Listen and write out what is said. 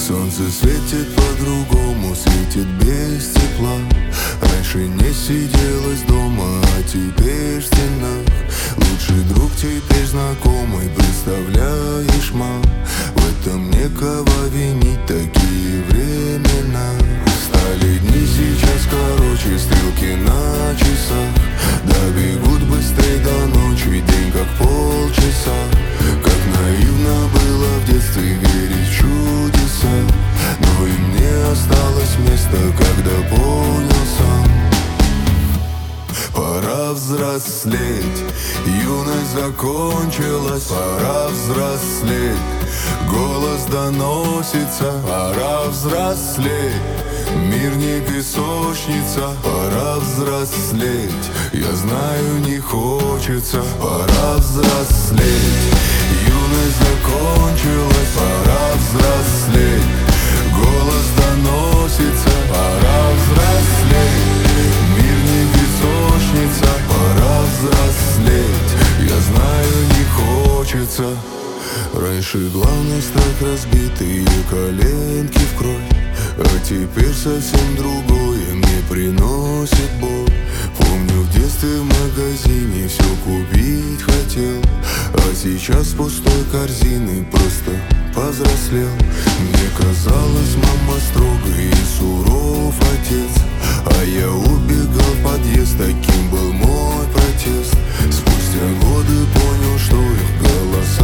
Солнце светит по-другому, светит без тепла. Раньше не сиделось дома, а теперь в стенах. Лучший друг теперь знакомый, представляешь, ма? В этом некого винить, такие времена. Стали дни сейчас короче, стрелки на часах. Да бегут быстрее до ночи, ведь день как полчаса. Как наивно было в детстве верить в чудеса. Но и мне осталось место, когда понял сам. Пора взрослеть, юность закончилась. Пора взрослеть, голос доносится. Пора взрослеть, мир не песочница. Пора взрослеть, я знаю, не хочется. Пора взрослеть, юность закончилась. Пора взрослеть, голос доносится. Пора взрослеть, мир не песочница. Пора взрослеть, я знаю, не хочется. Раньше главный страх разбитые коленки в кровь, а теперь совсем другое мне приносит боль. Помню, в детстве в магазине все купить хотел, а сейчас пустой корзины просто повзрослел. Мне казалось, мама строгая и суров отец, а я убегал в подъезд, таким был мой протест. Спустя годы понял, что их голос